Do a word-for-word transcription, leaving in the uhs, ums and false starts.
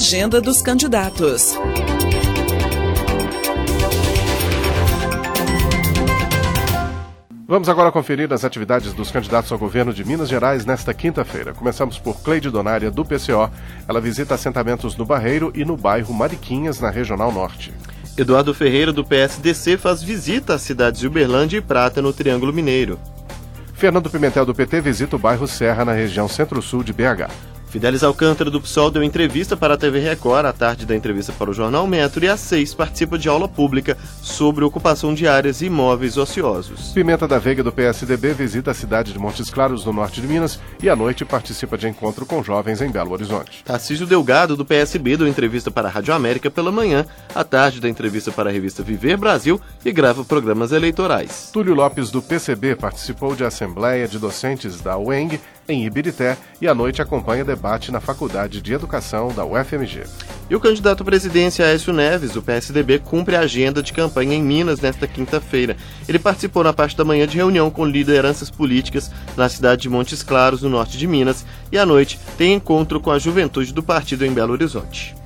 agenda dos candidatos. Vamos agora conferir as atividades dos candidatos ao governo de Minas Gerais nesta quinta-feira. Começamos por Cleide Donária, do P C O. Ela visita assentamentos no Barreiro e no bairro Mariquinhas, na Regional Norte. Eduardo Ferreira, do P S D C, faz visita às cidades de Uberlândia e Prata, no Triângulo Mineiro. Fernando Pimentel, do P T, visita o bairro Serra, na região centro-sul de B H. Fidelis Alcântara, do P SOL, deu entrevista para a T V Record, à tarde da entrevista para o Jornal Metro, e às seis participa de aula pública sobre ocupação de áreas e imóveis ociosos. Pimenta da Veiga, do P S D B, visita a cidade de Montes Claros, no norte de Minas, e à noite participa de encontro com jovens em Belo Horizonte. Tarcísio Delgado, do P S B, deu entrevista para a Rádio América pela manhã, à tarde da entrevista para a revista Viver Brasil e grava programas eleitorais. Túlio Lopes, do P C B, participou de assembleia de docentes da U E N G, em Ibirité, e à noite acompanha debate na Faculdade de Educação da U F M G. E o candidato à presidência Aécio Neves, do P S D B, cumpre a agenda de campanha em Minas nesta quinta-feira. Ele participou na parte da manhã de reunião com lideranças políticas na cidade de Montes Claros, no norte de Minas, e à noite tem encontro com a juventude do partido em Belo Horizonte.